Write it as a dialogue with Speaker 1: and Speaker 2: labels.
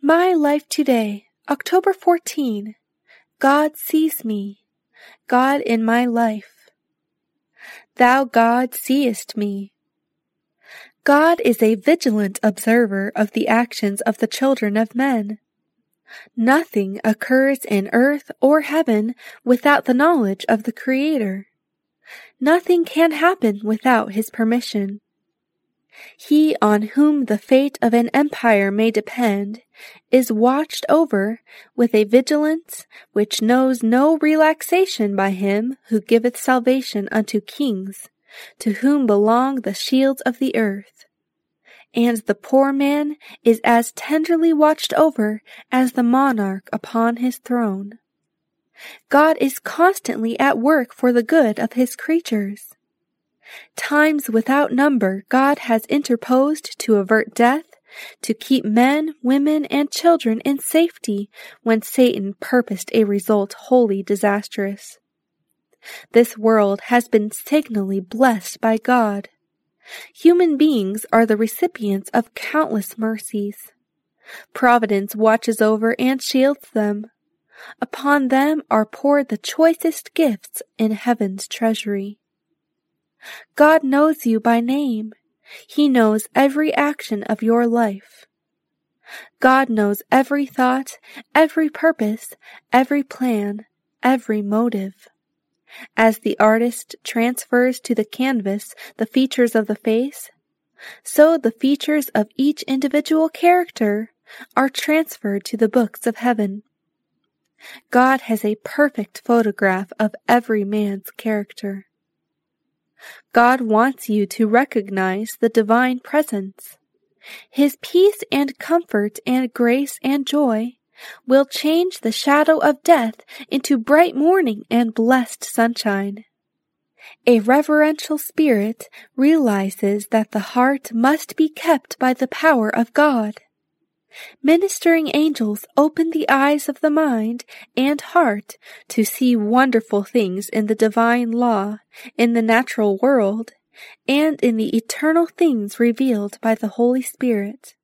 Speaker 1: My life today, October 14. God sees me. God in my life. Thou, God, seest me. God is a vigilant observer of the actions of the children of men. Nothing occurs in earth or heaven without the knowledge of the Creator. Nothing can happen without His permission. He on whom the fate of an empire may depend is watched over with a vigilance which knows no relaxation by Him who giveth salvation unto kings, to whom belong the shields of the earth. And the poor man is as tenderly watched over as the monarch upon his throne. God is constantly at work for the good of His creatures. Times without number God has interposed to avert death, to keep men, women, and children in safety when Satan purposed a result wholly disastrous. This world has been signally blessed by God. Human beings are the recipients of countless mercies. Providence watches over and shields them. Upon them are poured the choicest gifts in heaven's treasury. God knows you by name. He knows every action of your life. God knows every thought, every purpose, every plan, every motive. As the artist transfers to the canvas the features of the face, so the features of each individual character are transferred to the books of heaven. God has a perfect photograph of every man's character. God wants you to recognize the divine presence. His peace and comfort and grace and joy will change the shadow of death into bright morning and blessed sunshine. A reverential spirit realizes that the heart must be kept by the power of God. Ministering angels open the eyes of the mind and heart to see wonderful things in the divine law, in the natural world, and in the eternal things revealed by the Holy Spirit.